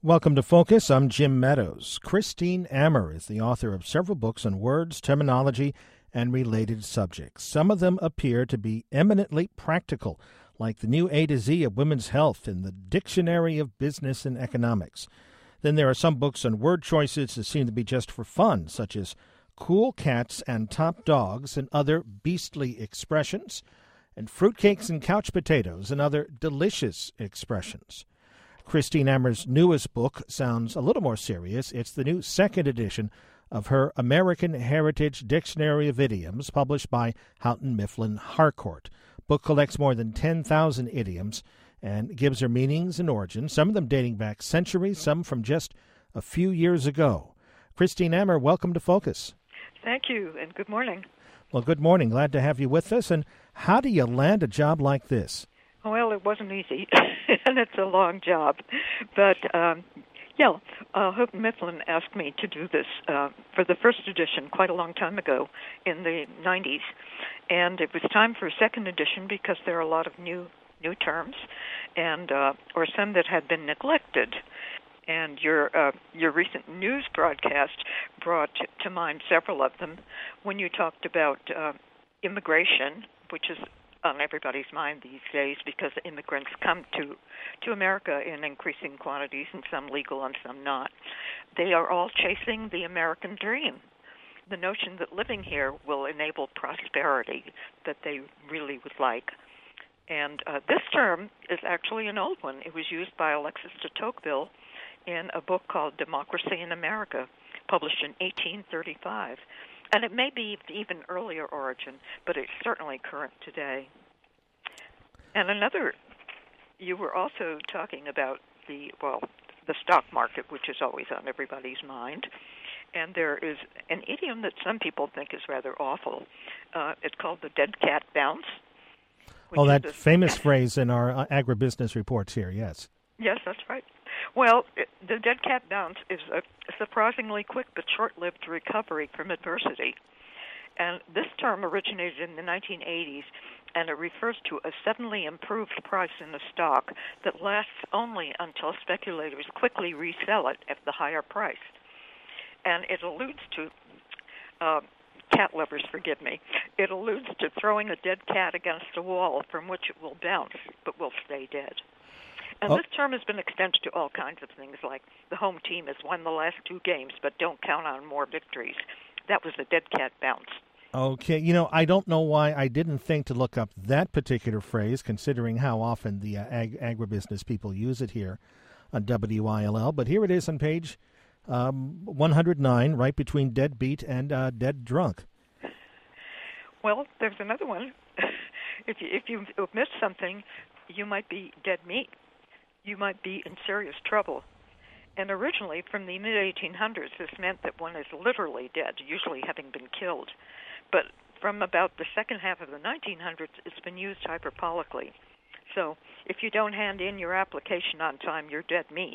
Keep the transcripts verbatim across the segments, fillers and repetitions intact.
Welcome to Focus. I'm Jim Meadows. Christine Ammer is the author of several books on words, terminology, and related subjects. Some of them appear to be eminently practical, like the new A to Z of women's health in the Dictionary of Business and Economics. Then there are some books on word choices that seem to be just for fun, such as cool cats and top dogs and other beastly expressions, and fruitcakes and couch potatoes and other delicious expressions. Christine Ammer's newest book sounds a little more serious. It's the new second edition of her American Heritage Dictionary of Idioms, published by Houghton Mifflin Harcourt. Book collects more than ten thousand idioms and gives their meanings and origins, some of them dating back centuries, some from just a few years ago. Christine Ammer, welcome to Focus. Thank you, and good morning. Well, good morning. Glad to have you with us. And how do you land a job like this? Well, it wasn't easy, and it's a long job. But, um, yeah, uh, Houghton Mifflin asked me to do this uh, for the first edition quite a long time ago in the nineties. And it was time for a second edition because there are a lot of new new terms, and uh, or some that had been neglected. And your uh, your recent news broadcast brought to mind several of them when you talked about uh, immigration, which is on everybody's mind these days because immigrants come to to America in increasing quantities, and some legal and some not. They are all chasing the American dream, the notion that living here will enable prosperity that they really would like. And uh, this term is actually an old one. It was used by Alexis de Tocqueville in a book called Democracy in America, published in eighteen thirty-five. And it may be even earlier origin, but it's certainly current today. And another, you were also talking about the, well, the stock market, which is always on everybody's mind. And there is an idiom that some people think is rather awful. Uh, it's called the dead cat bounce. Oh, that the famous phrase in our uh, agribusiness reports here, yes. Yes, that's right. Well, it, the dead cat bounce is a surprisingly quick but short-lived recovery from adversity. And this term originated in the nineteen eighties, and it refers to a suddenly improved price in a stock that lasts only until speculators quickly resell it at the higher price. And it alludes to, uh, cat lovers forgive me, it alludes to throwing a dead cat against a wall from which it will bounce but will stay dead. And oh. this term has been extended to all kinds of things, like the home team has won the last two games, but don't count on more victories. That was a dead cat bounce. Okay, you know, I don't know why I didn't think to look up that particular phrase, considering how often the uh, ag- agribusiness people use it here on W I L L. But here it is on page um, one hundred nine, right between dead beat and uh, dead drunk. Well, there's another one. if you if you omit something, you might be dead meat. You might be in serious trouble. And originally, from the mid eighteen hundreds, this meant that one is literally dead, usually having been killed. But from about the second half of the nineteen hundreds, it's been used hyperbolically. So if you don't hand in your application on time, you're dead meat.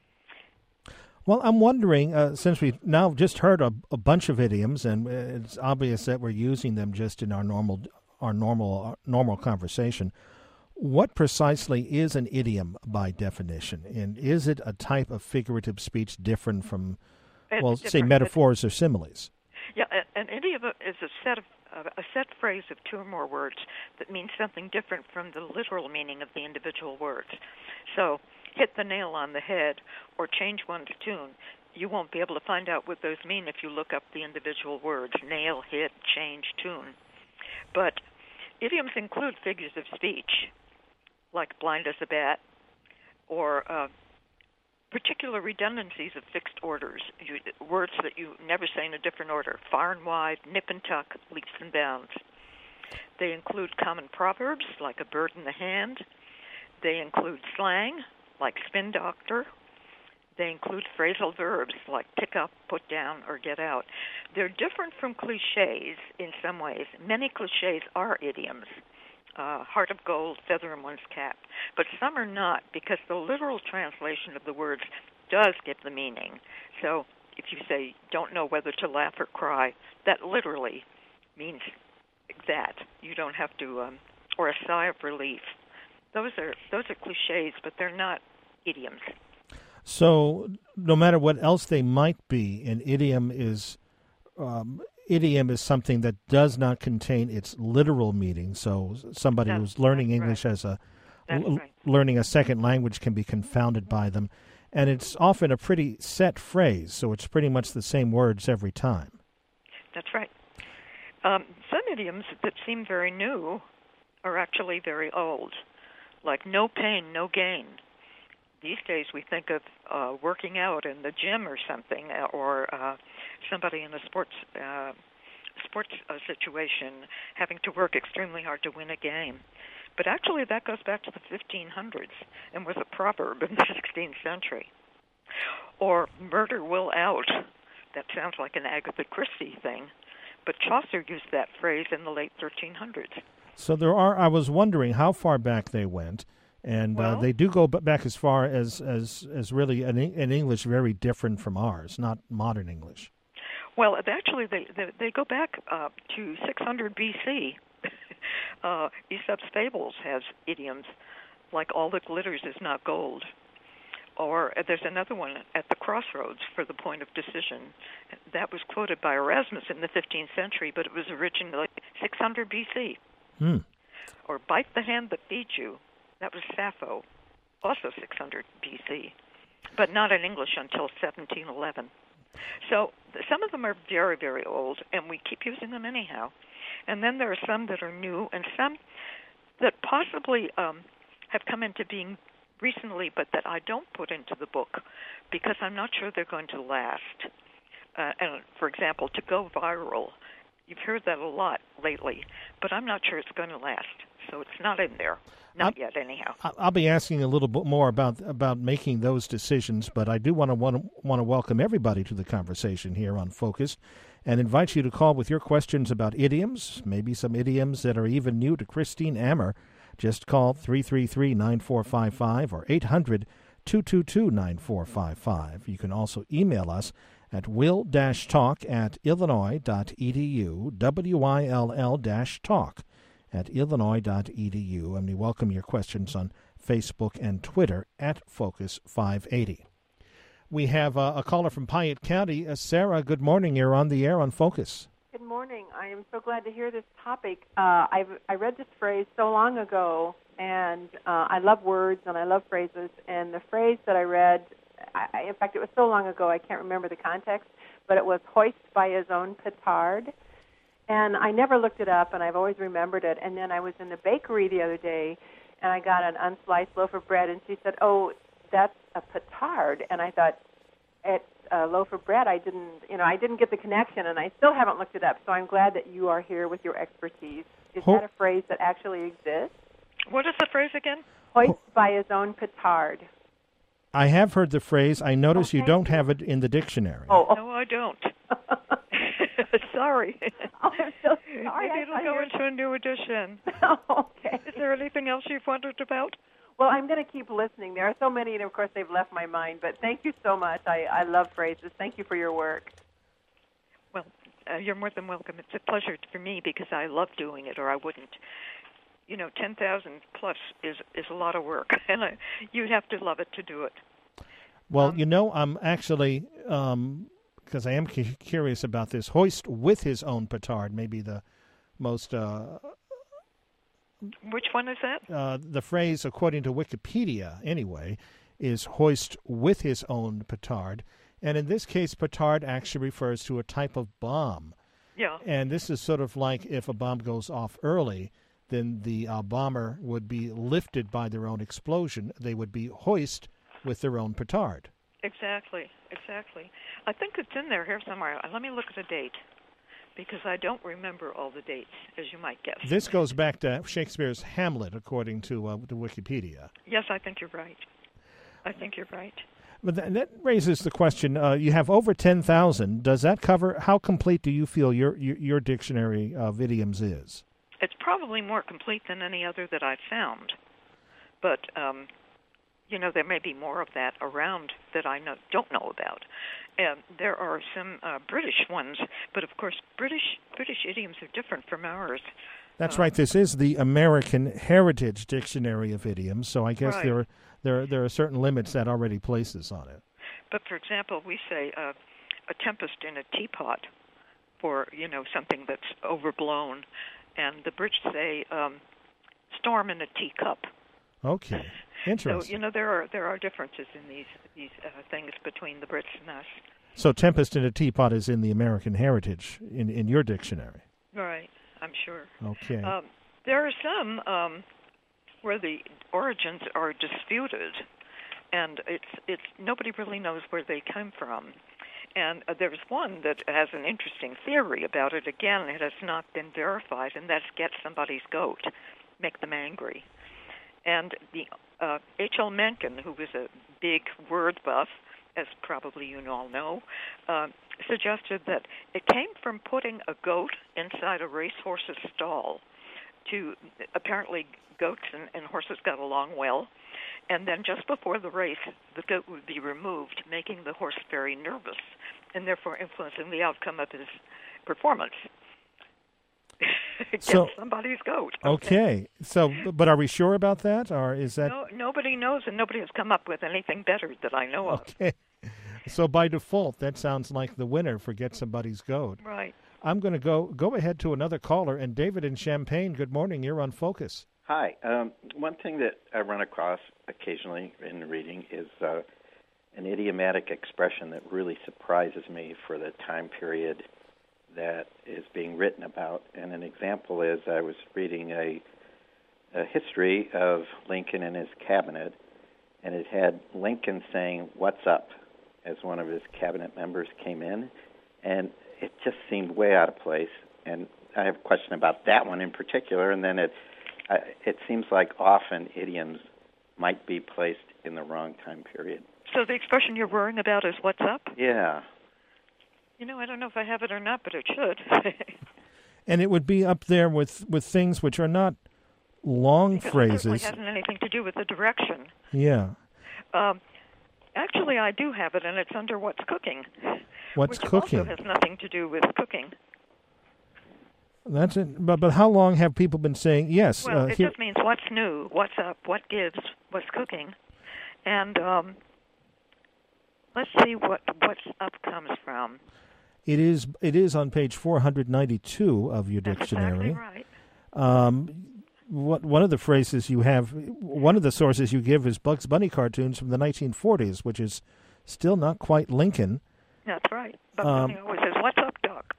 Well, I'm wondering, uh, since we've now just heard a, a bunch of idioms, and it's obvious that we're using them just in our normal our normal our normal conversation, what precisely is an idiom by definition? And is it a type of figurative speech different from, It's well, different. say metaphors or similes? Yeah, an idiom is a set of uh, a set phrase of two or more words that means something different from the literal meaning of the individual words. So, hit the nail on the head or change one's tune. You won't be able to find out what those mean if you look up the individual words: nail, hit, change, tune. But idioms include figures of speech, like blind as a bat, or uh, particular redundancies of fixed orders, you, words that you never say in a different order: far and wide, nip and tuck, leaps and bounds. They include common proverbs, like a bird in the hand. They include slang, like spin doctor. They include phrasal verbs, like pick up, put down, or get out. They're different from cliches in some ways. Many cliches are idioms. Uh, heart of gold, feather in one's cap. But some are not, because the literal translation of the words does give the meaning. So if you say, don't know whether to laugh or cry, that literally means that. You don't have to, um, or a sigh of relief. Those are those are cliches, but they're not idioms. So no matter what else they might be, an idiom is um, idiom is something that does not contain its literal meaning. So somebody That's, who's learning that's English right. as a That's l- right. learning a second language can be confounded by them, and it's often a pretty set phrase. So it's pretty much the same words every time. That's right. Um, some idioms that seem very new are actually very old, like no pain, no gain. These days we think of uh, working out in the gym or something, uh, or uh, somebody in a sports uh, sports uh, situation having to work extremely hard to win a game. But actually that goes back to the fifteen hundreds and was a proverb in the sixteenth century. Or murder will out. That sounds like an Agatha Christie thing, but Chaucer used that phrase in the late thirteen hundreds. So there are. I was wondering how far back they went. And Well, uh, they do go b- back as far as as, as really an, an English very different from ours, not modern English. Well, actually, they they, they go back uh, to six hundred B C. uh, Aesop's Fables has idioms like "all that glitters is not gold," or uh, there's another one, "at the crossroads for the point of decision." That was quoted by Erasmus in the fifteenth century, but it was originally six hundred B C. Hmm. Or "bite the hand that feeds you." That was Sappho, also six hundred B C, but not in English until seventeen eleven. So some of them are very, very old, and we keep using them anyhow. And then there are some that are new, and some that possibly um, have come into being recently, but that I don't put into the book because I'm not sure they're going to last. Uh, and for example, to go viral, you've heard that a lot lately, but I'm not sure it's going to last. So it's not in there. Not I'll, yet, anyhow. I'll be asking a little bit more about about making those decisions, but I do want to want to welcome everybody to the conversation here on Focus, and invite you to call with your questions about idioms, maybe some idioms that are even new to Christine Ammer. Just call three three three, nine four five five or eight hundred, two two two, nine four five five. You can also email us at will-talk at illinois dot e d u, W I L L talk at illinois dot e d u, and we welcome your questions on Facebook and Twitter at Focus five eighty. We have uh, a caller from Piatt County. Uh, Sarah, good morning. You're on the air on Focus. Good morning. I am so glad to hear this topic. Uh, I've, I read this phrase so long ago, and uh, I love words and I love phrases, and the phrase that I read, I, in fact, it was so long ago I can't remember the context, but it was "hoist by his own petard." And I never looked it up, and I've always remembered it. And then I was in the bakery the other day, and I got an unsliced loaf of bread, and she said, "Oh, that's a petard." And I thought, it's a loaf of bread. I didn't, you know, I didn't get the connection, and I still haven't looked it up. So I'm glad that you are here with your expertise. Is Ho- that a phrase that actually exists? What is the phrase again? Hoist by his own petard. I have heard the phrase. I notice Oh, you thank don't you. have it in the dictionary. Oh, oh. No, I don't. Sorry. Oh, I'm so sorry. Maybe I it'll thought go you were- into a new edition. Okay. Is there anything else you've wondered about? Well, I'm going to keep listening. There are so many, and of course, they've left my mind. But thank you so much. I, I love phrases. Thank you for your work. Well, uh, you're more than welcome. It's a pleasure for me because I love doing it, or I wouldn't. You know, ten thousand plus is is a lot of work, and I, you'd have to love it to do it. Well, Um, you know, I'm actually, because I am cu- curious about this, "hoist with his own petard," maybe the most, uh, Which one is that? uh, the phrase, according to Wikipedia anyway, is "hoist with his own petard." And in this case, petard actually refers to a type of bomb. Yeah. And this is sort of like if a bomb goes off early, then the uh, bomber would be lifted by their own explosion. They would be hoist with their own petard. Exactly, exactly. I think it's in there here somewhere. Let me look at the date, because I don't remember all the dates, as you might guess. This goes back to Shakespeare's Hamlet, according to uh, to Wikipedia. Yes, I think you're right. I think you're right. But th- that raises the question: uh, you have over ten thousand. Does that cover? How complete do you feel your your, your dictionary of idioms is? It's probably more complete than any other that I've found, but um, you know, there may be more of that around that I know, don't know about. And there are some uh, British ones, but of course, British British idioms are different from ours. That's Uh, right. This is the American Heritage Dictionary of Idioms, so I guess Right. there are there there are certain limits that already places on it. But for example, we say uh, a tempest in a teapot for, you know, something that's overblown, and the Brits say um, storm in a teacup. Okay, interesting. So, you know, there are there are differences in these these uh, things between the Brits and us. So tempest in a teapot is in the American Heritage in, in your dictionary. Right, I'm sure. Okay. Um, there are some um, where the origins are disputed, and it's it's nobody really knows where they come from. And uh, there's one that has an interesting theory about it. Again, it has not been verified, and that's get somebody's goat, make them angry. And the uh, H L Mencken, who was a big word buff, as probably you all know, uh, suggested that it came from putting a goat inside a racehorse's stall. To apparently, goats and, and horses got along well, and then just before the race, the goat would be removed, making the horse very nervous, and therefore influencing the outcome of his performance. Get so, somebody's goat. Okay. okay. So, but are we sure about that, or is that? No, nobody knows, and nobody has come up with anything better that I know of. Okay. So by default, that sounds like the winner for Get Somebody's Goat. Right. I'm going to go go ahead to another caller, and David in Champaign. Good morning. You're on Focus. Hi. Um, one thing that I run across occasionally in reading is uh, an idiomatic expression that really surprises me for the time period that is being written about. And an example is I was reading a, a history of Lincoln and his cabinet, and it had Lincoln saying, "What's up?" as one of his cabinet members came in, and it just seemed way out of place. And I have a question about that one in particular, and then it uh, it seems like often idioms might be placed in the wrong time period. So the expression you're worrying about is "what's up"? Yeah. You know, I don't know if I have it or not, but it should. And it would be up there with, with things which are not long because phrases. It certainly hasn't anything to do with the direction. Yeah. Um, actually, I do have it, and it's under "what's cooking." What's which cooking? also has nothing to do with cooking. That's it. But but how long have people been saying yes? Well, uh, it here, just means what's new, what's up, what gives, what's cooking, and um, let's see what what's up comes from. It is it is on page four hundred ninety-two of your That's dictionary. exactly right. Um, what one of the phrases you have, one of the sources you give is Bugs Bunny cartoons from the nineteen forties, which is still not quite Lincoln. That's right. But Um, Bunny always says, "What's up, Doc?"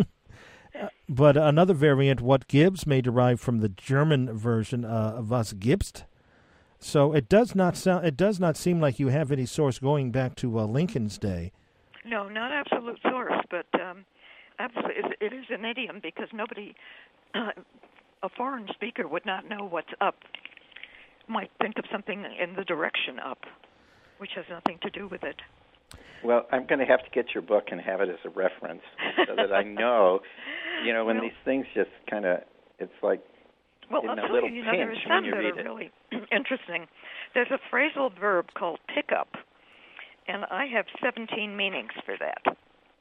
But another variant, "what gives," may derive from the German version uh, "was gibst." So it does not sound. It does not seem like you have any source going back to uh, Lincoln's day. No, not absolute source, but um, absolutely, it is an idiom because nobody, uh, a foreign speaker would not know what's up. Might think of something in the direction up, which has nothing to do with it. Well, I'm going to have to get your book and have it as a reference so that I know, you know, when well, these things just kind of, it's like well, in I'll a tell little you, you know, there are pinch some when you that read are it. really interesting. There's a phrasal verb called pick up, and I have seventeen meanings for that.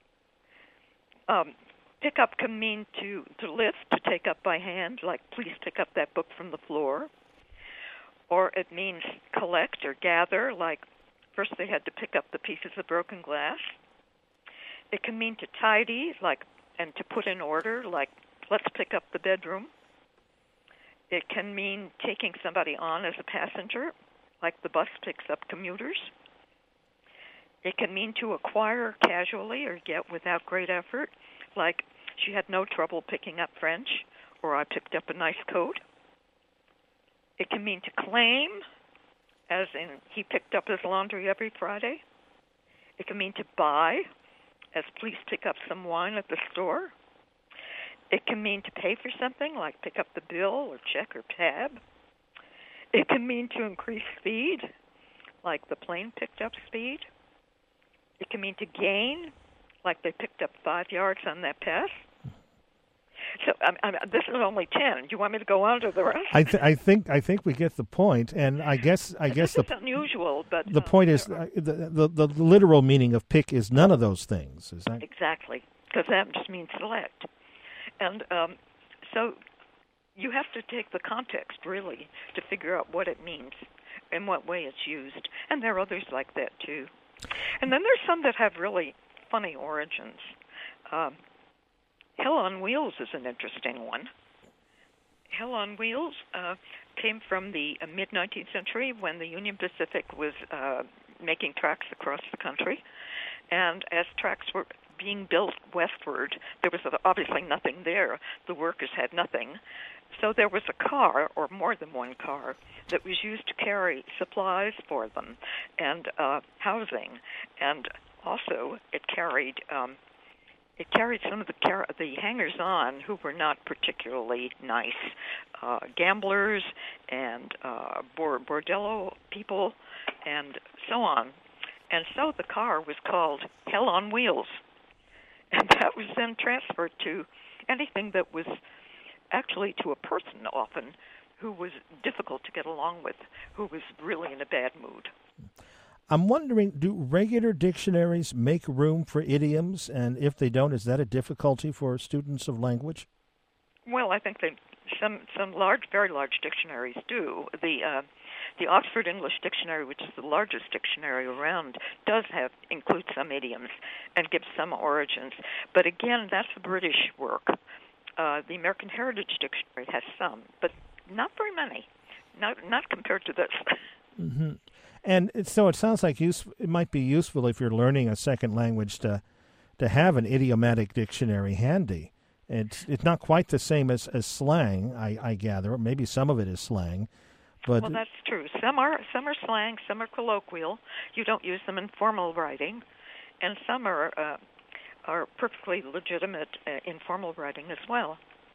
Um, pick up can mean to, to lift, to take up by hand, like please pick up that book from the floor. Or it means collect or gather, like first they had to pick up the pieces of broken glass. It can mean to tidy, like, and to put in order, like let's pick up the bedroom. It can mean taking somebody on as a passenger, like the bus picks up commuters. It can mean to acquire casually or get without great effort, like she had no trouble picking up French, or I picked up a nice coat. It can mean to claim, as in he picked up his laundry every Friday. It can mean to buy, as please pick up some wine at the store. It can mean to pay for something, like pick up the bill or check or tab. It can mean to increase speed, like the plane picked up speed. It can mean to gain, like they picked up five yards on that pass. So I, I, this is only ten. Do you want me to go on to the rest? I, th- I think I think we get the point, and I guess I guess this the is unusual, but the uh, point is uh, the, the the literal meaning of pick is none of those things. Is that exactly? Because that just means select, and um, so you have to take the context really to figure out what it means. in what way it's used. And there are others like that, too. And then there's some that have really funny origins. Um, Hell on Wheels is an interesting one. Hell on Wheels uh, came from the uh, mid-nineteenth century when the Union Pacific was uh, making tracks across the country. And as tracks were being built westward, there was obviously nothing there. The workers had nothing. So there was a car, or more than one car, that was used to carry supplies for them and uh, housing. And also it carried... Um, It carried some of the car- the hangers-on who were not particularly nice, uh, gamblers and uh, bor- bordello people, and so on. And so the car was called Hell on Wheels, and that was then transferred to anything that was actually to a person often who was difficult to get along with, who was really in a bad mood. I'm wondering, do regular dictionaries make room for idioms? And if they don't, is that a difficulty for students of language? Well, I think that some some large, very large dictionaries do. The uh, the Oxford English Dictionary, which is the largest dictionary around, does have include some idioms and gives some origins. But again, that's a British work. Uh, the American Heritage Dictionary has some, but not very many. Not not compared to this. Mm-hmm. And it, so it sounds like use, it might be useful if you're learning a second language to to have an idiomatic dictionary handy. It's it's not quite the same as, as slang, I, I gather. Maybe some of it is slang. But well, that's true. Some are some are slang, some are colloquial. You don't use them in formal writing, and some are uh, are perfectly legitimate uh, informal writing as well.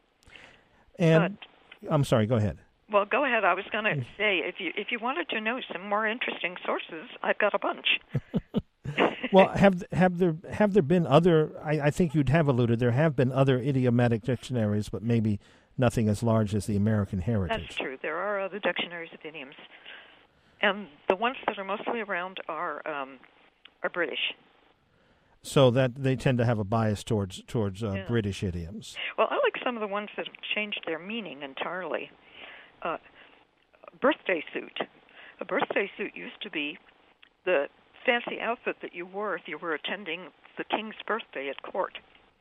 And but, I'm sorry. Go ahead. Well, go ahead. I was going to say, if you if you wanted to know some more interesting sources, I've got a bunch. Well, have have there have there been other? I, I think you'd have alluded there have been other idiomatic dictionaries, but maybe nothing as large as the American Heritage. That's true. There are other dictionaries of idioms, and the ones that are mostly around are um, are British. So that they tend to have a bias towards towards uh, yeah. British idioms. Well, I like some of the ones that have changed their meaning entirely. Uh, birthday suit. A birthday suit used to be the fancy outfit that you wore if you were attending the king's birthday at court.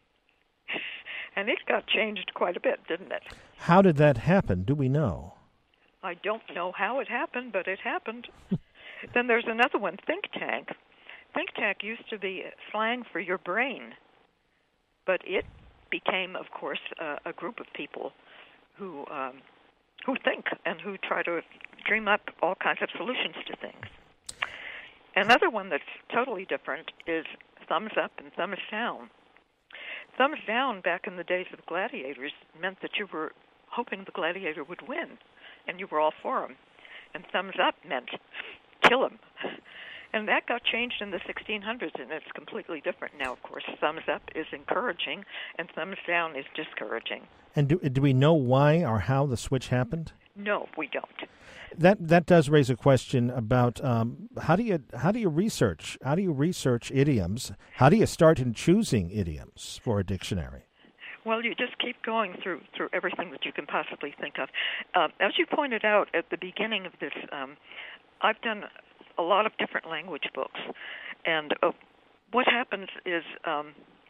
And it got changed quite a bit, didn't it? How did that happen? Do we know? I don't know how it happened, but it happened. Then there's another one, think tank. Think tank used to be slang for your brain, but it became, of course, uh, a group of people who... Um, who think and who try to dream up all kinds of solutions to things. Another one that's totally different is thumbs up and thumbs down. Thumbs down back in the days of gladiators meant that you were hoping the gladiator would win, and you were all for him. And thumbs up meant kill him. And that got changed in the sixteen hundreds, and it's completely different now, of course. Thumbs up is encouraging, and thumbs down is discouraging. And do do we know why or how the switch happened? No, we don't. That that does raise a question about um, how do you how do you research how do you research idioms? How do you start in choosing idioms for a dictionary? Well, you just keep going through through everything that you can possibly think of. Uh, as you pointed out at the beginning of this, um, I've done a lot of different language books, and uh, what happens is um,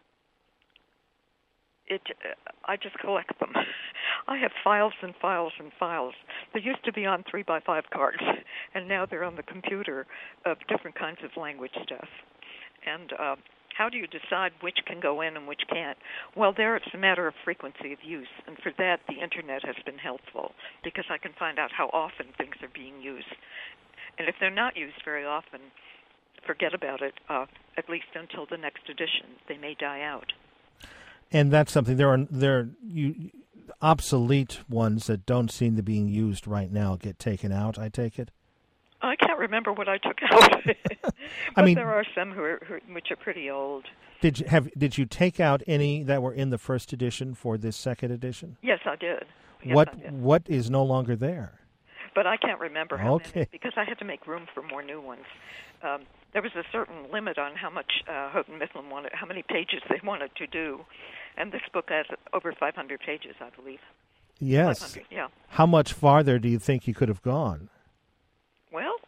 it. Uh, I just collect them. I have files and files and files. They used to be on three by five cards, and now they're on the computer of different kinds of language stuff. And uh, how do you decide which can go in and which can't? Well, there it's a matter of frequency of use, and for that the Internet has been helpful because I can find out how often things are being used. And if they're not used very often, forget about it, uh, at least until the next edition. They may die out. And that's something, there are there are you, obsolete ones that don't seem to be being used right now get taken out, I take it? I can't remember what I took out. But I mean, there are some who are, who, which are pretty old. Did you have did you take out any that were in the first edition for this second edition? Yes, I did. Yes, what I did. What is no longer there? But I can't remember how okay. many because I had to make room for more new ones. Um, there was a certain limit on how much uh, Houghton Mifflin wanted, how many pages they wanted to do, and this book has over five hundred pages, I believe. Yes. five hundred, yeah. How much farther do you think you could have gone? Well,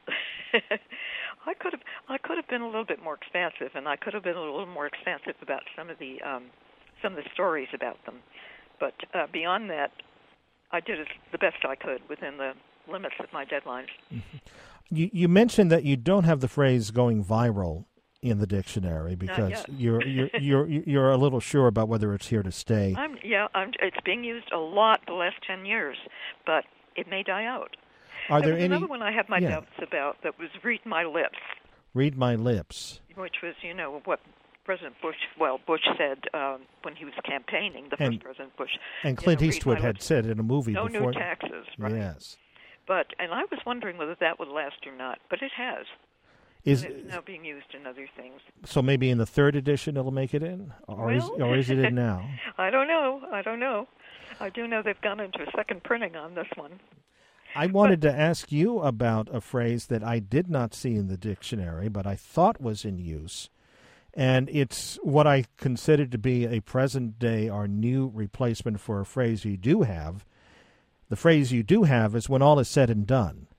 I could have I could have been a little bit more expansive, and I could have been a little more expansive about some of the um, some of the stories about them. But uh, beyond that, I did as the best I could within the limits of my deadlines. Mm-hmm. You you mentioned that you don't have the phrase "going viral" in the dictionary because you're you're you're you're a little sure about whether it's here to stay. I'm yeah, I'm, it's being used a lot the last ten years, but it may die out. Are there there was any? Another one I have my yeah. doubts about that was "read my lips." Read my lips. Which was, you know, what President Bush, well, Bush said um, when he was campaigning, the and, first President Bush. And Clint you know, Eastwood had said in a movie no before. No new taxes, right? Yes. But, and I was wondering whether that would last or not, but it has. Is and it's now being used in other things. So maybe in the third edition it'll make it in? Or, well, is, or is it in now? I don't know. I don't know. I do know they've gone into a second printing on this one. I wanted to ask you about a phrase that I did not see in the dictionary, but I thought was in use. And it's what I consider to be a present-day or new replacement for a phrase you do have. The phrase you do have is when all is said and done.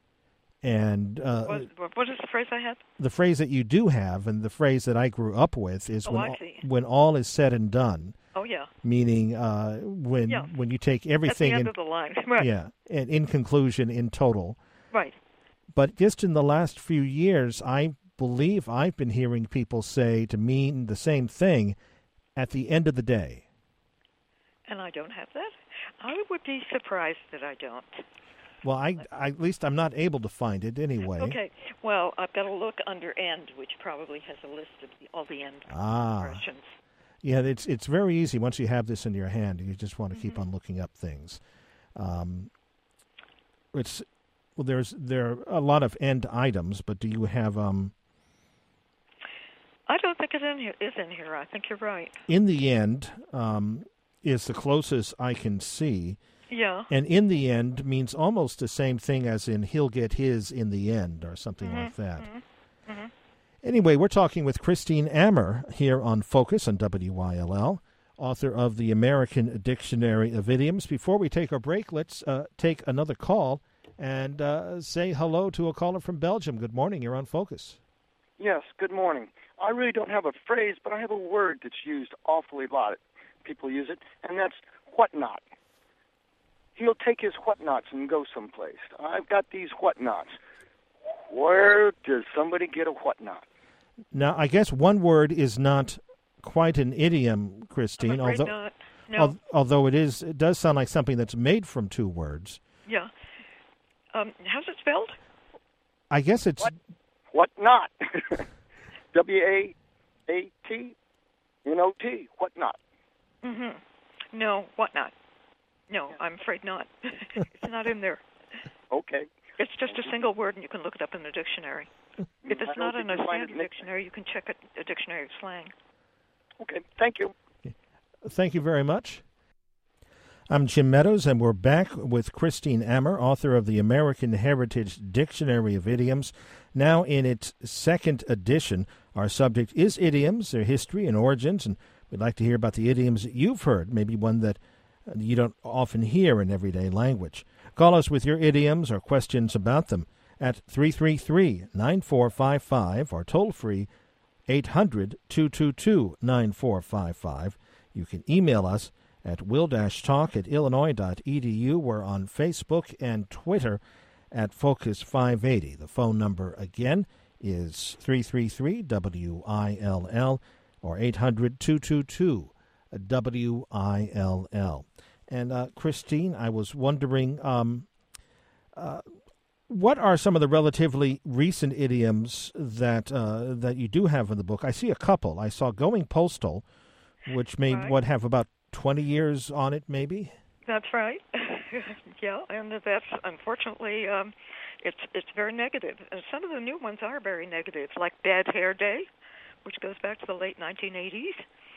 And uh, what, what is the phrase I had? The phrase that you do have, and the phrase that I grew up with, is oh, when, I all, see. when all is said and done. Oh, yeah. Meaning uh, when yeah. when you take everything... At the end in, of the line, right. Yeah, and in conclusion, in total. Right. But just in the last few years, I believe I've been hearing people say to mean the same thing at the end of the day. And I don't have that? I would be surprised that I don't. Well, I, I at least I'm not able to find it anyway. Okay. Well, I've got to look under end, which probably has a list of the, all the end ah. expressions. Yeah, it's it's very easy once you have this in your hand. You just want to mm-hmm. keep on looking up things. Um, it's well, there's there are a lot of end items, but do you have? Um, I don't think it in here, is in here. I think you're right. In the end, um, is the closest I can see. Yeah. And in the end means almost the same thing as in he'll get his in the end or something mm-hmm. like that. Mm-hmm. Mm-hmm. Anyway, we're talking with Christine Ammer here on Focus on W Y L L, author of the American Dictionary of Idioms. Before we take our break, let's uh, take another call and uh, say hello to a caller from Belgium. Good morning. You're on Focus. Yes, good morning. I really don't have a phrase, but I have a word that's used awfully a lot. People use it, and that's whatnot. He'll take his whatnots and go someplace. I've got these whatnots. Where does somebody get a whatnot? Now, I guess one word is not quite an idiom, Christine. I'm afraid although, not. No. al- although it is, it does sound like something that's made from two words. Yeah. Um, how's it spelled? I guess it's what, what not? W A A T N O T. What not? Mm-hmm. No, what not? No, I'm afraid not. It's not in there. Okay. It's just a single word, and you can look it up in the dictionary. If it's not in a standard dictionary, you can check a, a dictionary of slang. Okay, thank you. Thank you very much. I'm Jim Meadows, and we're back with Christine Ammer, author of the American Heritage Dictionary of Idioms. Now in its second edition, our subject is idioms, their history and origins, and we'd like to hear about the idioms that you've heard, maybe one that you don't often hear in everyday language. Call us with your idioms or questions about them at three three three, nine four five five or toll-free eight hundred, two two two, nine four five five. You can email us at will-talk at illinois dot e d u. We're on Facebook and Twitter at Focus five eighty. The phone number again is three three three, W I L L or eight hundred, two two two, W I L L. And uh, Christine, I was wondering, um, uh, what are some of the relatively recent idioms that uh, that you do have in the book? I see a couple. I saw "going postal," which may right. what have about twenty years on it, maybe. That's right. Yeah, and that's unfortunately um, it's it's very negative. And some of the new ones are very negative, like "bad hair day," which goes back to the late nineteen eighties,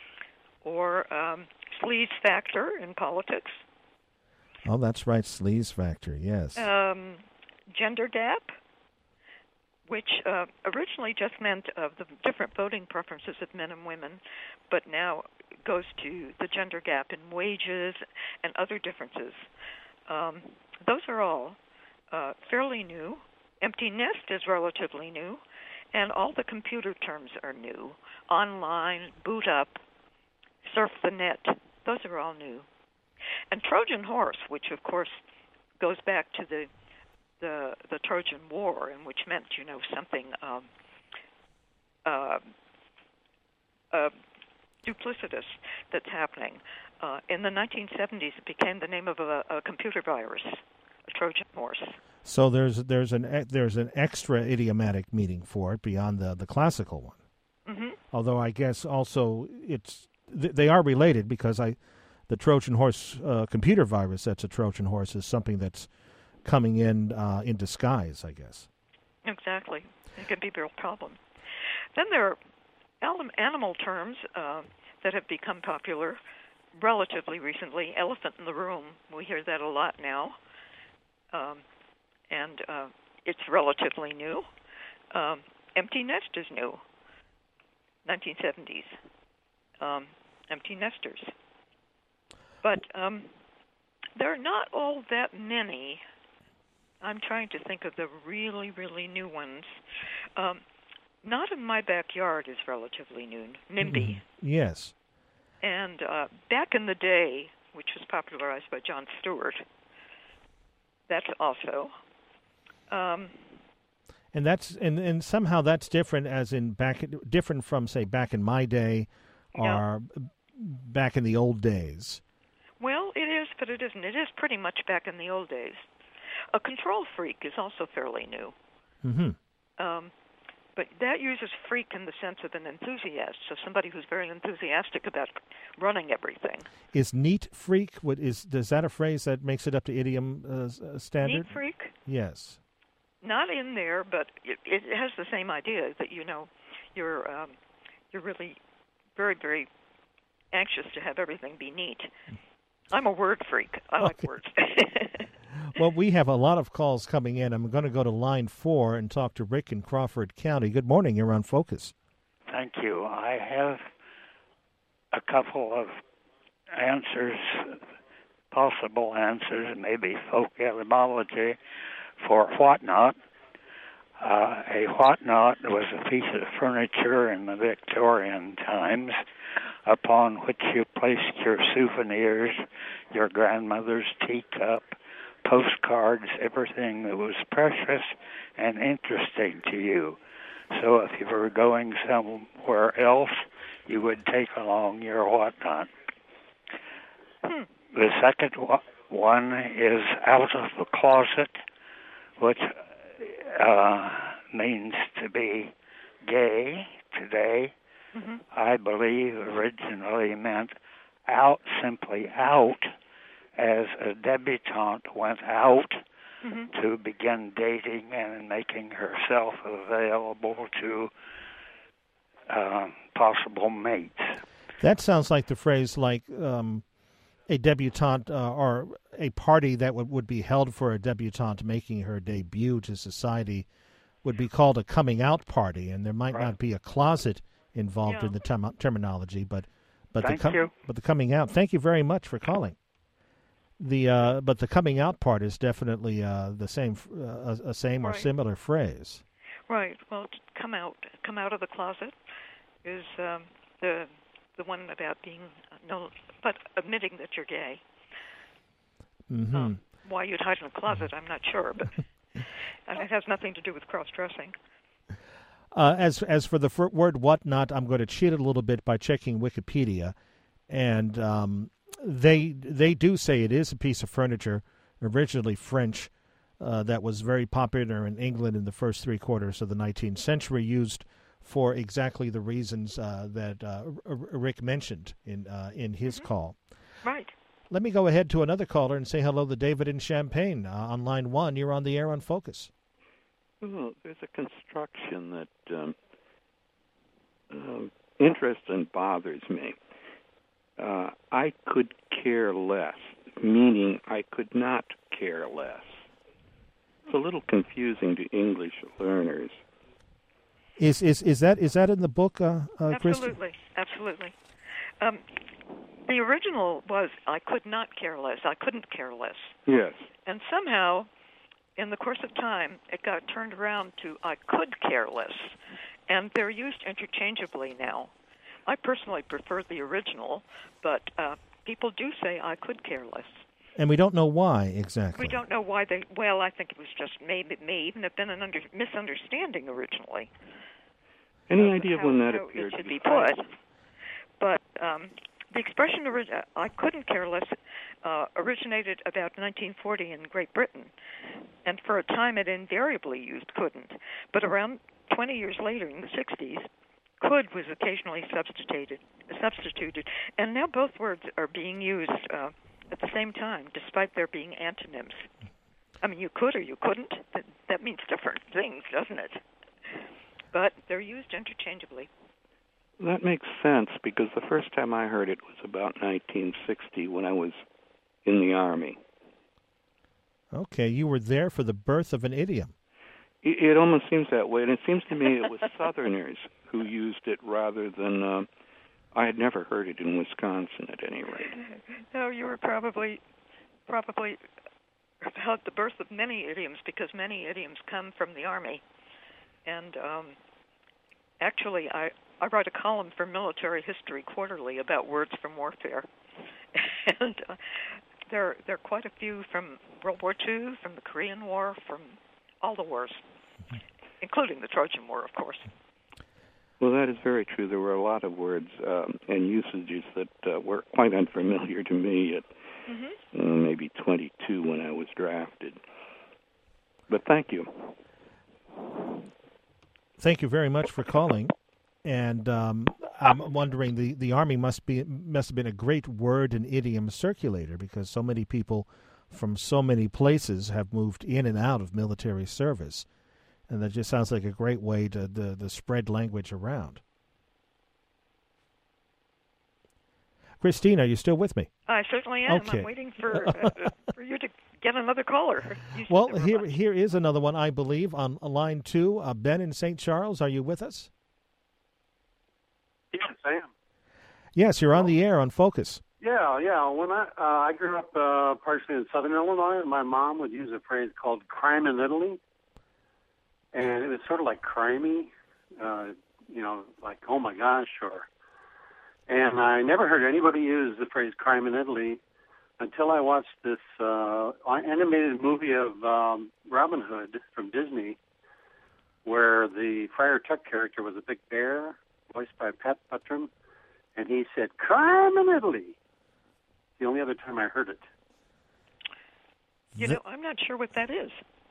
or um, "sleaze factor" in politics. Oh, that's right, sleaze factor. Yes. Um, gender gap, which uh, originally just meant uh, the different voting preferences of men and women, but now goes to the gender gap in wages and other differences. Um, those are all uh, fairly new, empty nest is relatively new, and all the computer terms are new. Online, boot up, surf the net, those are all new. And Trojan horse, which of course goes back to the the, the Trojan War, and which meant, you know, something um, uh, uh, duplicitous that's happening. Uh, in the nineteen seventies, it became the name of a, a computer virus, a Trojan horse. So there's there's an there's an extra idiomatic meaning for it beyond the the classical one. Mm-hmm. Although I guess also it's th- they are related, because I the Trojan horse uh, computer virus that's a Trojan horse is something that's coming in uh, in disguise, I guess. Exactly. It can be a real problem. Then there are anim- animal terms uh, that have become popular relatively recently. Elephant in the room, we hear that a lot now. Um, and uh, it's relatively new. Um, empty nest is new, nineteen seventies. Um, empty nesters. But um, there are not all that many. I'm trying to think of the really, really new ones. Um, Not in my backyard is relatively new, NIMBY. Mm-hmm. Yes. And uh, back in the day, which was popularized by Jon Stewart, that's also. Um, and that's and, and somehow that's different, as in back different from say back in my day, or yeah. back in the old days. Well, it is, but it isn't. It is pretty much back in the old days. A control freak is also fairly new. Mm-hmm. Um, but that uses freak in the sense of an enthusiast, so somebody who's very enthusiastic about running everything. Is neat freak? What is? Does that a phrase that makes it up to idiom uh, standard? Neat freak? Yes. Not in there, but it, it has the same idea that you know you're um, you're really very very anxious to have everything be neat. I'm a word freak. I okay. like words. Well, we have a lot of calls coming in. I'm going to go to line four and talk to Rick in Crawford County. Good morning. You're on Focus. Thank you. I have a couple of answers, possible answers, maybe folk etymology for whatnot. Uh, a whatnot was a piece of furniture in the Victorian times upon which you placed your souvenirs, your grandmother's teacup, postcards, everything that was precious and interesting to you. So if you were going somewhere else, you would take along your whatnot. Hmm. The second one is out of the closet, which uh, means to be gay today. Mm-hmm. I believe originally meant out, simply out, as a debutante went out mm-hmm. to begin dating and making herself available to uh, possible mates. That sounds like the phrase like um, a debutante uh, or a party that would, would be held for a debutante making her debut to society would be called a coming out party, and there might right. not be a closet involved yeah. in the term- terminology, but but Thank the com- you. but the coming out. Thank you very much for calling. The uh, but the coming out part is definitely uh, the same, uh, a, a same right. or similar phrase. Right. Well, to come out, come out of the closet, is um, the the one about being no, but admitting that you're gay. Mm-hmm. Um, why you'd hide in the closet, I'm not sure, but and it has nothing to do with cross-dressing. Uh, as as for the f- word whatnot, I'm going to cheat a little bit by checking Wikipedia, and um, they they do say it is a piece of furniture, originally French, uh, that was very popular in England in the first three quarters of the nineteenth century, used for exactly the reasons uh, that uh, R- Rick mentioned in uh, in his mm-hmm. call. Right. Let me go ahead to another caller and say hello to David in Champaign. Uh, on line one, you're on the air on Focus. Well, there's a construction that um, uh, interests and bothers me. Uh, I could care less, meaning I could not care less. It's a little confusing to English learners. Is is is that is that in the book, uh, uh, Absolutely, absolutely. Um, the original was I could not care less. I couldn't care less. Yes. And somehow, in the course of time, it got turned around to I could care less, and they're used interchangeably now. I personally prefer the original, but uh, people do say I could care less. And we don't know why exactly. We don't know why they, well, I think it was just, maybe it may even have been an under, misunderstanding originally. Any of idea how, when that how appeared? it should be put. But um, the expression, I couldn't care less, uh, originated about nineteen forty in Great Britain. And for a time it invariably used couldn't. But around twenty years later, in the sixties, could was occasionally substituted, substituted. And now both words are being used uh, at the same time, despite there being antonyms. I mean, you could or you couldn't. That, that means different things, doesn't it? But they're used interchangeably. That makes sense, because the first time I heard it was about nineteen sixty when I was in the Army. Okay, you were there for the birth of an idiom. It, it almost seems that way, and it seems to me it was Southerners who used it rather than... Uh, I had never heard it in Wisconsin, at any rate. No, you were probably probably about the birth of many idioms, because many idioms come from the Army. And um, actually, I, I write a column for Military History Quarterly about words from warfare. and uh, there, there are quite a few from World War Two, from the Korean War, from all the wars, including the Trojan War, of course. Well, that is very true. There were a lot of words um, and usages that uh, were quite unfamiliar to me at mm-hmm. uh, maybe twenty-two when I was drafted. But thank you. Thank you very much for calling. And um, I'm wondering, the, the Army must be must have been a great word and idiom circulator, because so many people from so many places have moved in and out of military service. And that just sounds like a great way to, to, to spread language around. Christine, are you still with me? I certainly am. Okay. I'm waiting for uh, for you to get another caller. You Well, here here is another one, I believe, on line two. Uh, Ben in Saint Charles, are you with us? Yes, I am. Yes, you're on the air on Focus. Yeah, yeah. When I uh, I grew up uh, partially in Southern Illinois, and my mom would use a phrase called "crime in Italy," and it was sort of like crimey, uh, you know, like "oh my gosh," or. And I never heard anybody use the phrase "crime in Italy" until I watched this uh, animated movie of um, Robin Hood from Disney, where the Friar Tuck character was a big bear, voiced by Pat Buttram, and he said, "Crime in Italy." The only other time I heard it. You know, I'm not sure what that is.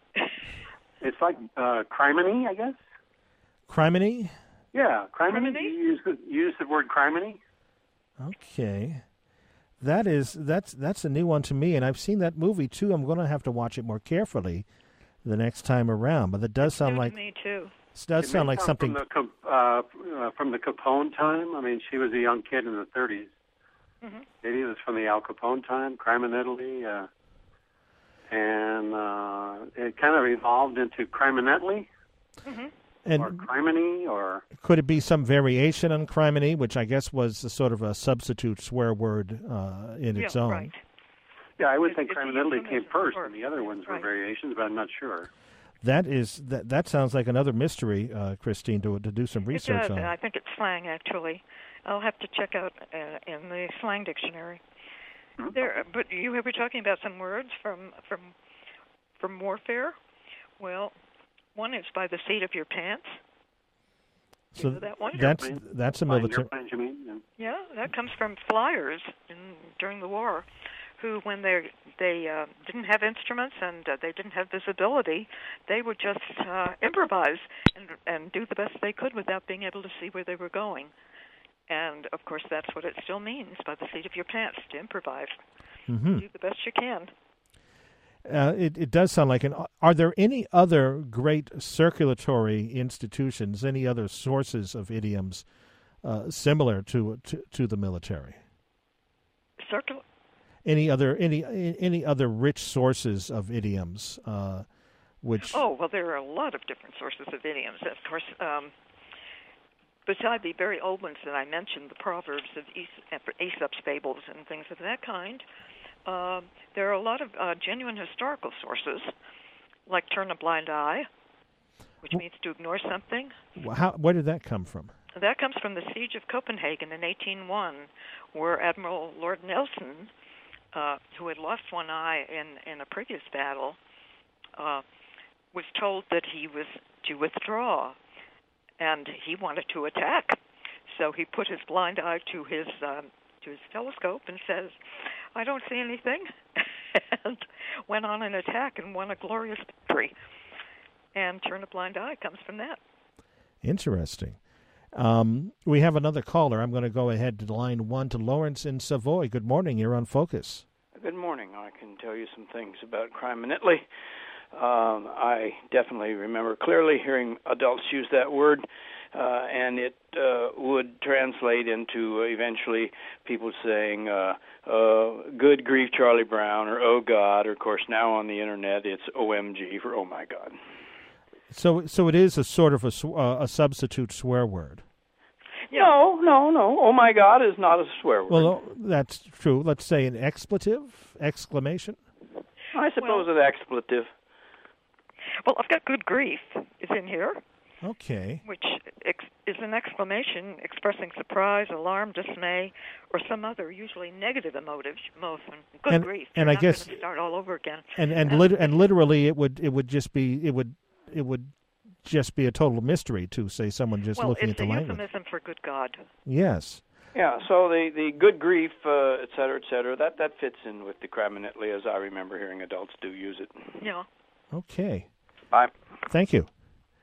It's like uh, criminy, I guess. Criminy? Yeah, criminy. Criminy? You use the, you use the word criminy. Okay. That is that's that's a new one to me, and I've seen that movie too. I'm going to have to watch it more carefully the next time around. But it does sound New like to me too. It does it sound like come something. from the, uh, uh, from the Capone time. I mean, she was a young kid in the thirties. Mm-hmm. Maybe it was from the Al Capone time, Crime in Italy, uh, and uh, it kind of evolved into Criminetly, Mm-hmm. And or Criminy, or could it be some variation on criminy, which I guess was a sort of a substitute swear word uh, in its yeah, own? Right. yeah, I would It's- think it's a Criminetly euphemism came first, for- and the other ones were right. variations, but I'm not sure. That is that. That sounds like another mystery, uh, Christine, to to do some It research does. on. I think it's slang, actually. I'll have to check out uh, in the slang dictionary. Mm-hmm. There, but you were talking about some words from from from warfare. Well, one is by the seat of your pants. You So know that one? that's Airplane? that's a Flying military. airplanes, you mean? Yeah. Yeah, that comes from flyers in, during the war, who, when they they uh, didn't have instruments and uh, they didn't have visibility, they would just uh, improvise and and do the best they could without being able to see where they were going. And of course, that's what it still means, by the seat of your pants, to improvise. Mm-hmm. Do the best you can. Uh, it, it does sound like an. Are there any other great circulatory institutions, any other sources of idioms uh, similar to, to to the military? Circle. Any other any any other rich sources of idioms? Uh, which Oh well, there are a lot of different sources of idioms. Of course, um, beside the very old ones that I mentioned, the proverbs of Aesop's fables and things of that kind. Uh, there are a lot of uh, genuine historical sources, like turn a blind eye, which means to ignore something. How, where did that come from? That comes from the Siege of Copenhagen in eighteen oh one, where Admiral Lord Nelson, uh, who had lost one eye in, in a previous battle, uh, was told that he was to withdraw, and he wanted to attack. So he put his blind eye to his um, to his telescope and says, "I don't see anything," and went on an attack and won a glorious victory. And turn a blind eye comes from that. Interesting. Um, we have another caller. I'm going to go ahead to line one to Lawrence in Savoy. Good morning. You're on Focus. Good morning. I can tell you some things about crime in Italy. Um, I definitely remember clearly hearing adults use that word, uh, and it uh, would translate into uh, eventually people saying, uh, uh, good grief, Charlie Brown, or oh, God, or, of course, now on the Internet it's O M G for oh, my God. So so it is a sort of a, sw- uh, a substitute swear word. No, no, no. Oh, my God is not a swear word. Well, that's true. Let's say an expletive, exclamation. I suppose well, an expletive. Well, I've got good grief is in here. Okay. Which ex- is an exclamation expressing surprise, alarm, dismay, or some other, usually negative emotive emotion. Good and, grief. And You're I not guess going to start all over again. And and um, lit- and literally, it would it would just be it would it would just be a total mystery to say someone just well, looking it's at the a language. euphemism for good God. Yes. Yeah, so the, the good grief, uh, et cetera, et cetera, that, that fits in with the crime in Italy as I remember hearing adults do use it. Yeah. Okay. Bye. Thank you.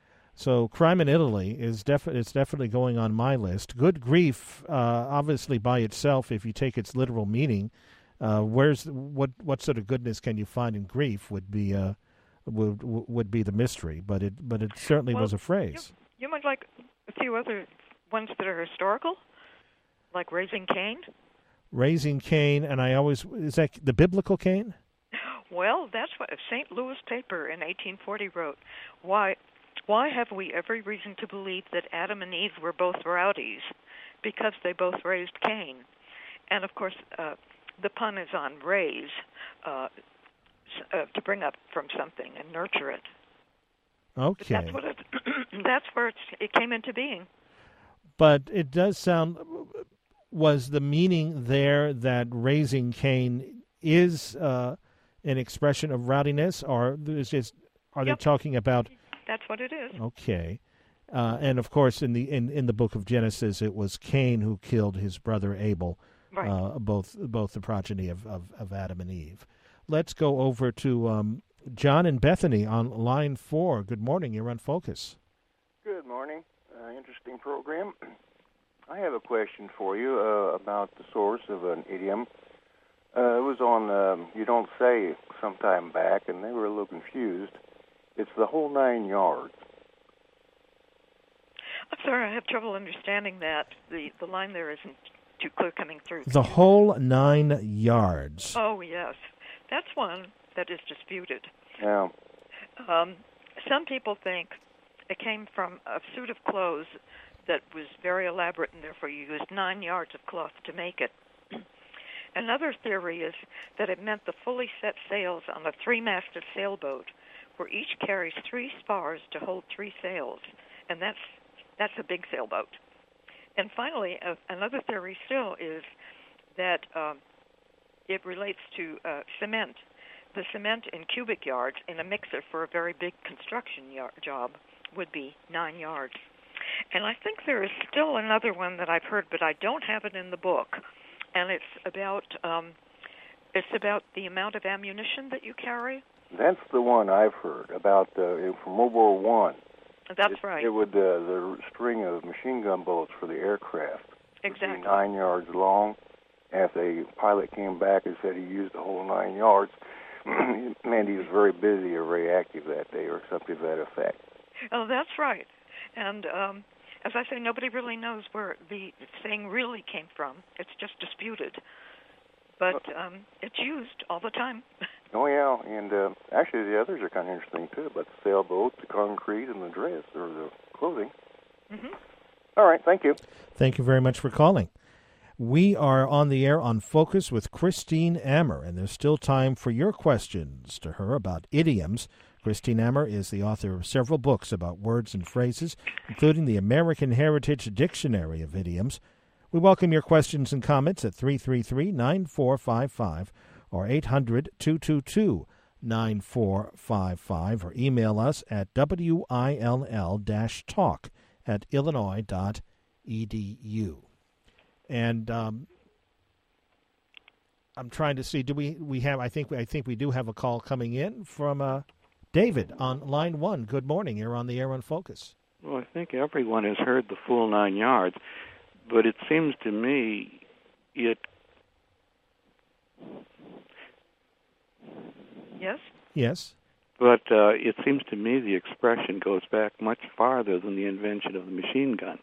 So crime in Italy is defi- it's definitely going on my list. Good grief, uh, obviously by itself, if you take its literal meaning, uh, where's what what sort of goodness can you find in grief would be uh, would would be the mystery. But it but it certainly well, was a phrase. You, you might like a few other ones that are historical, like raising Cain. Raising Cain, and I always is that the biblical Cain? Well, that's what a Saint Louis paper in eighteen forty wrote. Why, why have we every reason to believe that Adam and Eve were both rowdies? Because they both raised Cain. And, of course, uh, the pun is on raise, uh, uh, to bring up from something and nurture it. Okay. But that's what it, that's where it's, it came into being. But it does sound, was the meaning there that raising Cain is uh, an expression of rowdiness, or is just, are yep. they talking about? That's what it is. Okay. Uh, and of course, in the in, in the book of Genesis, it was Cain who killed his brother Abel, right. uh, both both the progeny of, of, of Adam and Eve. Let's go over to um, John and Bethany on line four. Good morning. You're on Focus. Good morning. Uh, interesting program. I have a question for you uh, about the source of an idiom. Uh, it was on um, You Don't Say sometime back, and they were a little confused. It's the whole nine yards. I'm sorry, I have trouble understanding that. The the line there isn't too clear coming through. The whole nine yards. Oh, yes. That's one that is disputed. Yeah. Um, some people think it came from a suit of clothes that was very elaborate, and therefore you used nine yards of cloth to make it. Another theory is that it meant the fully set sails on a three-masted sailboat, where each carries three spars to hold three sails, and that's that's a big sailboat. And finally, uh, another theory still is that um, it relates to uh, cement. The cement in cubic yards in a mixer for a very big construction yard job would be nine yards. And I think there is still another one that I've heard, but I don't have it in the book, and it's about um, it's about the amount of ammunition that you carry. That's the one I've heard about uh, from World War One. That's it, right. It would uh, the string of machine gun bullets for the aircraft. Exactly. Would be nine yards long. And if the pilot came back and said he used the whole nine yards, it meant he was very busy or very active that day, or something to that effect. Oh, that's right. And um, as I say, nobody really knows where the saying really came from. It's just disputed. But um, it's used all the time. Oh, yeah, and uh, actually the others are kind of interesting, too, about the sailboat, the concrete, and the dress, or the clothing. Mm-hmm. All right, thank you. Thank you very much for calling. We are on the air on Focus with Christine Ammer, and there's still time for your questions to her about idioms. Christine Ammer is the author of several books about words and phrases, including the American Heritage Dictionary of Idioms. We welcome your questions and comments at three three three, nine four five five or eight hundred, two two two, nine four five five, or email us at W I L L talk at illinois dot e d u. And um, I'm trying to see, do we, we have, I think, I think we do have a call coming in from uh, David on line one. Good morning. You're on the air on Focus. Well, I think everyone has heard the full nine yards, but it seems to me it... Yes? Yes. But uh, it seems to me the expression goes back much farther than the invention of the machine gun.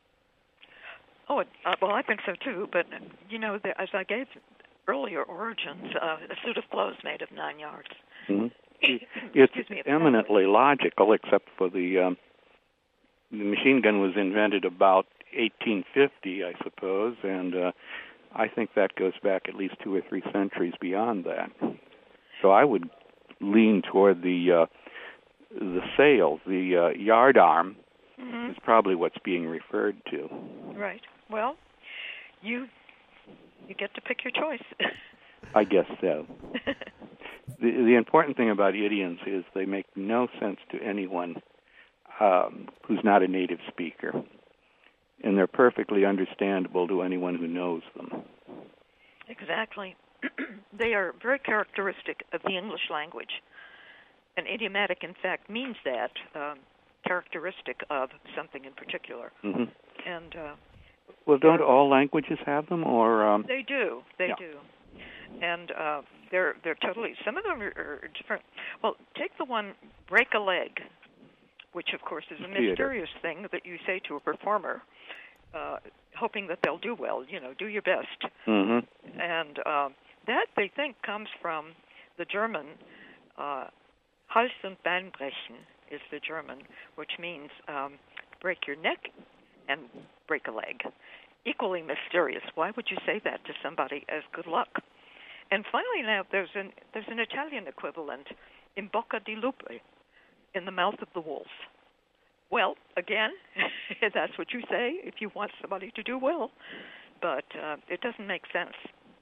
Oh, it, uh, well, I think so too. But you know, the, as I gave earlier origins, uh, a suit of clothes made of nine yards. Mm-hmm. It's me, eminently logical, except for the um, the machine gun was invented about eighteen fifty, I suppose, and uh, I think that goes back at least two or three centuries beyond that. So I would lean toward the uh, the sail, the uh, yard arm, mm-hmm. is probably what's being referred to. Right. Well, you you get to pick your choice. I guess so. the the important thing about idioms is they make no sense to anyone um, who's not a native speaker, and they're perfectly understandable to anyone who knows them. Exactly. They are very characteristic of the English language. And idiomatic, in fact, means that, um, characteristic of something in particular. Mm-hmm. And uh, well, don't all languages have them, or um... they do? They yeah. do. And uh, they're they're totally. Some of them are, are different. Well, take the one "break a leg," which of course is a Theater. mysterious thing that you say to a performer, uh, hoping that they'll do well. You know, do your best. Mm-hmm. And uh, that they think comes from the German. Uh, Hals- und Beinbrechen is the German, which means um, break your neck and break a leg. Equally mysterious. Why would you say that to somebody as good luck? And finally, now there's an there's an Italian equivalent, in bocca di lupo, in the mouth of the wolf. Well, again, that's what you say if you want somebody to do well, but uh, it doesn't make sense.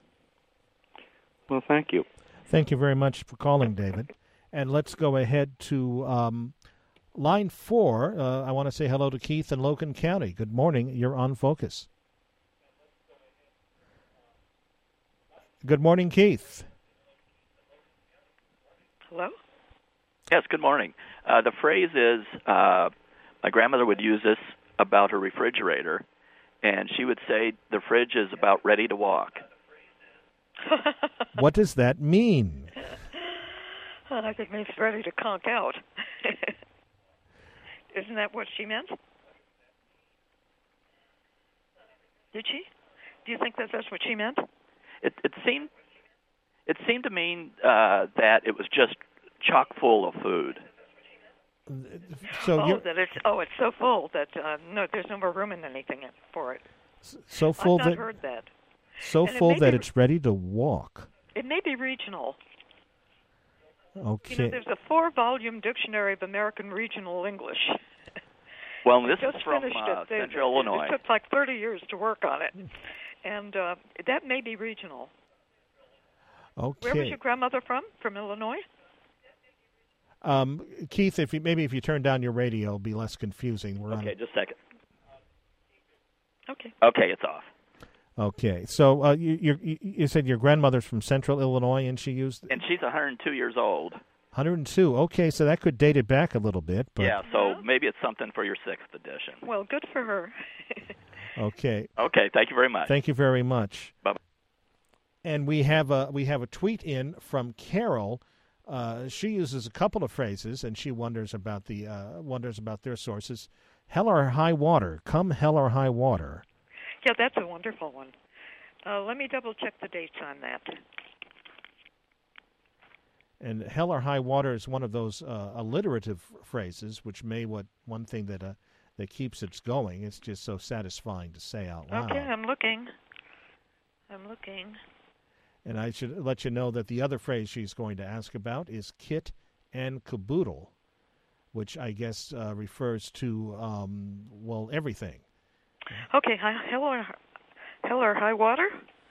Well, thank you. Thank you very much for calling, David. And let's go ahead to um, line four. Uh, I want to say hello to Keith in Logan County. Good morning. You're on Focus. Good morning, Keith. Hello? Yes, good morning. Uh, the phrase is, uh, my grandmother would use this about her refrigerator, and she would say the fridge is about ready to walk. What does that mean? I think it means ready to conk out. Isn't that what she meant? Did she? Do you think that that's what she meant? It, it seemed it seemed to mean uh, that it was just chock full of food. So oh, you're, that it's oh, it's so full that uh, no, there's no more room in anything for it. So full I've not that heard that. So and full it that be, it's ready to walk. It may be regional. Okay. You know, there's a four-volume dictionary of American regional English. Well, this just is from finished uh, it. They, Central it, Illinois. It took like thirty years to work on it, and uh, that may be regional. Okay. Where was your grandmother from? From Illinois? Um, Keith, if you, maybe if you turn down your radio, it'll be less confusing. We're okay, on... just a second. Okay. Okay, it's off. Okay, so uh, you, you you said your grandmother's from Central Illinois, and she used... And she's one hundred two years old. one hundred two. Okay, so that could date it back a little bit. But... Yeah, so maybe it's something for your sixth edition. Well, good for her. Okay. Okay, thank you very much. Thank you very much. Bye-bye. And we have a we have a tweet in from Carol. Uh, she uses a couple of phrases, and she wonders about the uh, wonders about their sources. Hell or high water, come hell or high water. Yeah, that's a wonderful one. Uh, let me double check the dates on that. And hell or high water is one of those uh, alliterative phrases, which may what one thing that uh, that keeps it going. It's just so satisfying to say out loud. Okay, I'm looking. I'm looking. And I should let you know that the other phrase she's going to ask about is kit and caboodle, which I guess uh, refers to, um, well, everything. Okay, hi, hell or, hell or high water,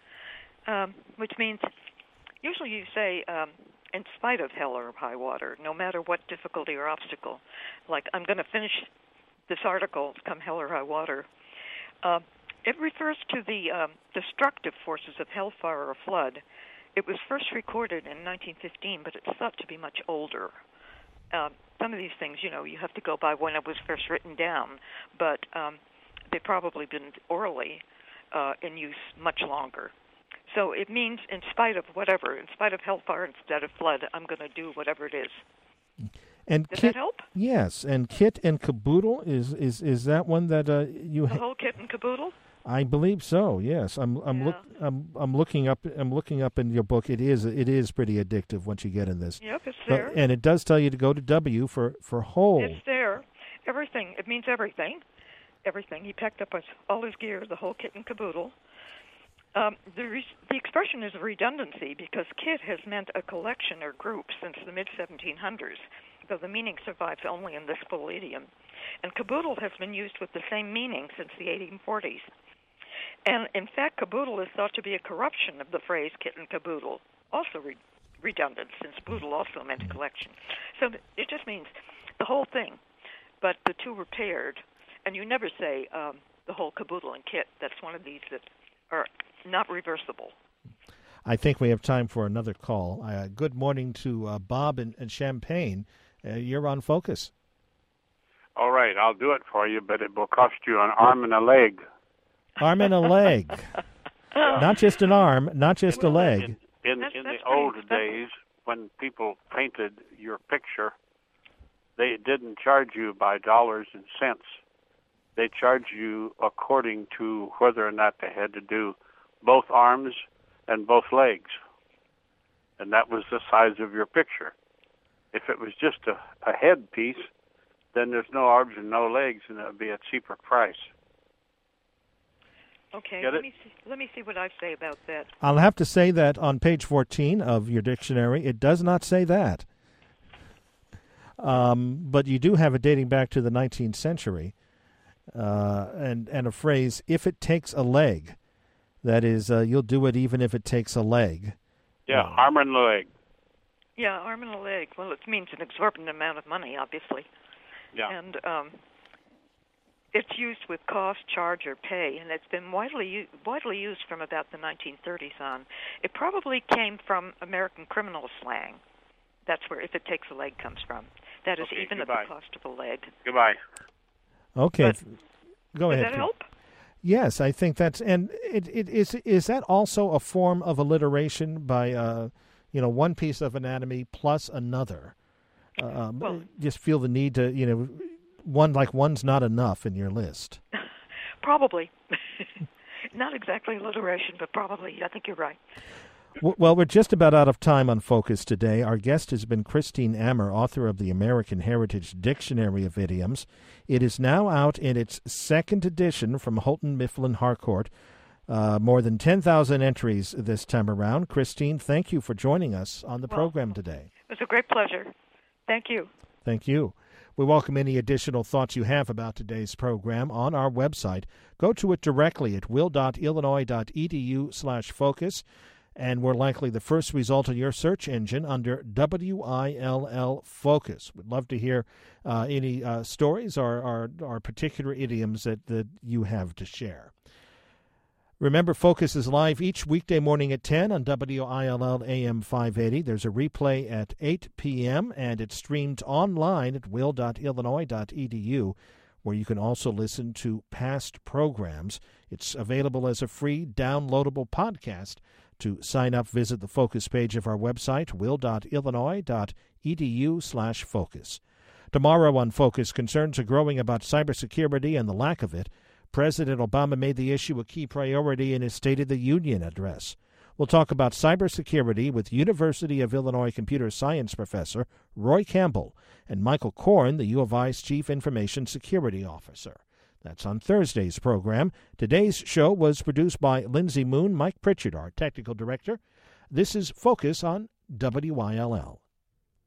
um, which means usually you say um, in spite of hell or high water, no matter what difficulty or obstacle. Like, I'm going to finish this article, come hell or high water. Uh, it refers to the um, destructive forces of hellfire or flood. It was first recorded in nineteen fifteen, but it's thought to be much older. Uh, some of these things, you know, you have to go by when it was first written down, but um, they've probably been orally uh, in use much longer. So it means in spite of whatever, in spite of hellfire, instead of flood, I'm going to do whatever it is. And Does kit, that help? Yes, and kit and caboodle, is is, is that one that uh, you The whole kit and caboodle? I believe so. Yes, I'm I'm Yeah. look I'm I'm looking up I'm looking up in your book. It is it is pretty addictive once you get in this. Yep, it's But- there. and it does tell you to go to W for for whole. It's there. Everything. It means everything. Everything. He packed up his, all his gear, the whole kit and caboodle. Um, the, re- the expression is a redundancy because kit has meant a collection or group since the mid seventeen hundreds, though the meaning survives only in this full idiom. And caboodle has been used with the same meaning since the eighteen forties. And in fact, caboodle is thought to be a corruption of the phrase kit and caboodle, also re- redundant since boodle also meant a collection. So it just means the whole thing, but the two were paired. And you never say um, the whole caboodle and kit. That's one of these that are not reversible. I think we have time for another call. Uh, good morning to uh, Bob in, in Champaign. Uh, you're on Focus. All right, I'll do it for you, but it will cost you an arm and a leg. Arm and a leg. Not just an arm, not just a leg. In, in the old days, when people painted your picture, they didn't charge you by dollars and cents. They charged you according to whether or not they had to do both arms and both legs. And that was the size of your picture. If it was just a, a head piece, then there's no arms and no legs, and it would be a cheaper price. Okay, Get let it? me see, let me see what I say about that. I'll have to say that on page fourteen of your dictionary, it does not say that. Um, but you do have it dating back to the nineteenth century, uh, and, and a phrase, if it takes a leg. That is, uh, you'll do it even if it takes a leg. Yeah, uh, arm and leg. Yeah, arm and a leg. Well, it means an exorbitant amount of money, obviously. Yeah. And um, it's used with cost, charge, or pay, and it's been widely u- widely used from about the nineteen thirties on. It probably came from American criminal slang. That's where "if it takes a leg" comes from. That is Okay, even goodbye. at the cost of a leg. Goodbye. Okay, But go Does ahead. that Kim. help? Yes, I think that's, and it, it is is that also a form of alliteration by uh, you know, one piece of anatomy plus another. Um, Well- just feel the need to, you know, one like one's not enough in your list. Probably. Not exactly alliteration, but probably. I think you're right. W- Well, we're just about out of time on Focus today. Our guest has been Christine Ammer, author of the American Heritage Dictionary of Idioms. It is now out in its second edition from Houghton Mifflin Harcourt. Uh, more than ten thousand entries this time around. Christine, thank you for joining us on the Well, program today. It was a great pleasure. Thank you. Thank you. We welcome any additional thoughts you have about today's program on our website. Go to it directly at will.illinois.edu slash focus, and we're likely the first result in your search engine under W I L L Focus. We'd love to hear uh, any uh, stories or, or, or particular idioms that, that you have to share. Remember, Focus is live each weekday morning at ten on W I L L A M five eighty. There's a replay at eight p.m., and it's streamed online at will dot illinois dot e d u, where you can also listen to past programs. It's available as a free downloadable podcast. To sign up, visit the Focus page of our website, will dot illinois dot e d u slash focus. Tomorrow on Focus, concerns are growing about cybersecurity and the lack of it. President Obama made the issue a key priority in his State of the Union address. We'll talk about cybersecurity with University of Illinois computer science professor Roy Campbell and Michael Korn, the U of I's Chief Information Security Officer. That's on Thursday's program. Today's show was produced by Lindsay Moon, Mike Pritchard, our technical director. This is Focus on W I L L.